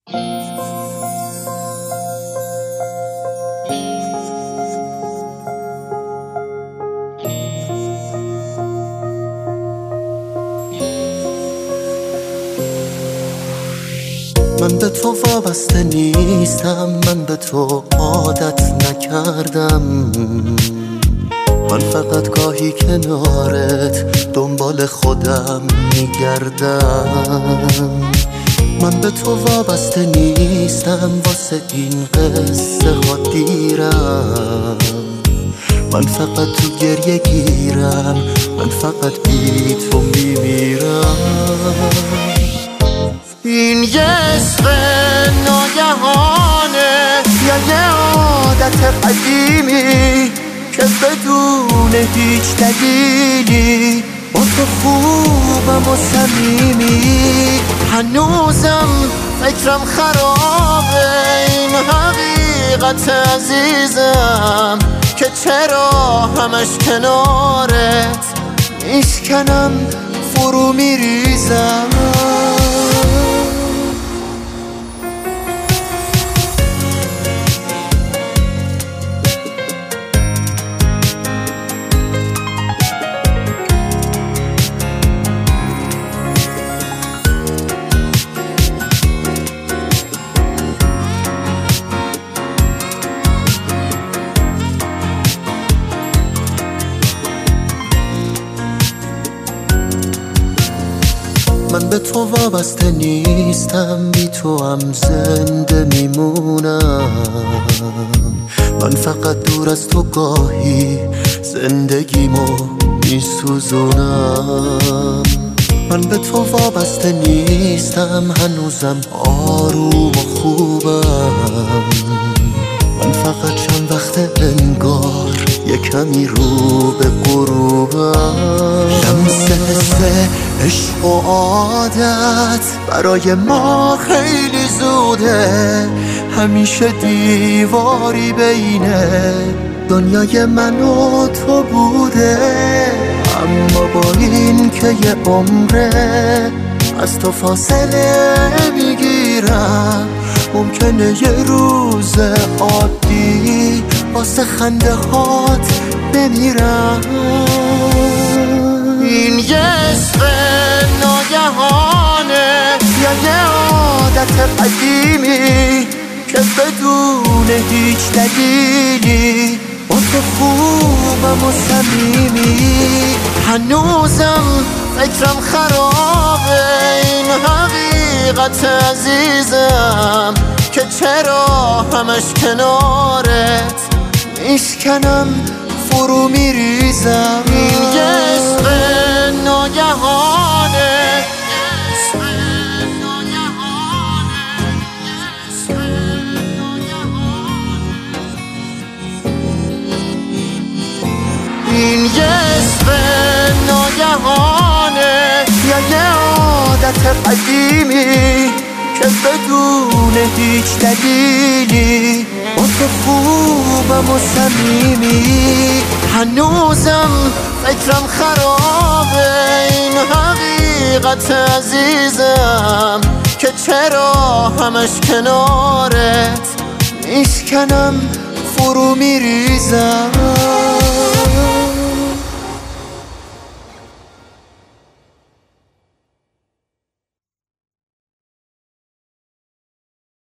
من به تو وابسته نیستم، من به تو عادت نکردم. من فقط گاهی کنارت دنبال خودم میگردم. من به تو وابسته نیستم، واسه این قصه ها دیرم. من فقط تو گریه گیرم، من فقط بی تو میمیرم. این یه عشق ناگهانه یا یه عادت قدیمی که بدون هیچ دلیلی با تو خوبم و صمیمی. هنوزم فکرم خرابه این حقیقت عزیزم که چرا همش کنارت میشکنم فرو میریزم. من به تو وابسته نیستم، بی تو هم زنده میمونم. من فقط دور از تو گاهی زندگیمو میسوزونم. من به تو وابسته نیستم، هنوزم آروم و خوبم. من فقط چند وقت انگار یه کمی رو به غروبم. لمس حس عشق و عادت برای ما خیلی زوده، همیشه دیواری بینه دنیای من و تو بوده. اما با این که یه عمره از تو فاصله میگیرم، ممکنه یه روز عادی واسه خنده هات بمیرم. این یه عشق ناگهانه یا یه عادت قدیمی که بدون هیچ دلیلی با تو خوبم و صمیمی. هنوزم فکرم خرابه این حقیقت عزیزم که چرا همش کنارت میشکنم فرو میریزم. این یه عشق ناگهانه، این یه عشق ناگهانه یا یه عادت قدیمی که بدون هیچ دلیلی با تو خوبم و صمیمی. هنوزم فکرم خرابه این حقیقت عزیزم که چرا همش کنارت میشکنم فرو میریزم.